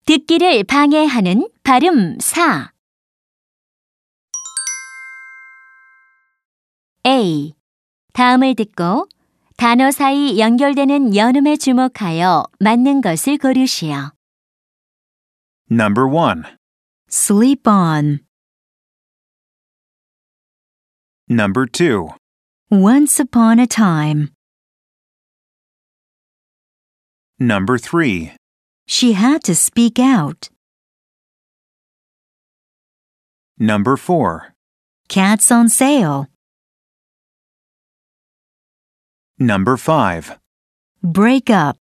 듣기를 방해하는 발음 4. A. 다음을 듣고 단어 사이 연결되는 연음에 주목하여 맞는 것을 고르시오. Number 1. Sleep on. Number 2. Once upon a time. Number 3. She had to speak out. Number 4. Cats on sale. Number 5. Break up.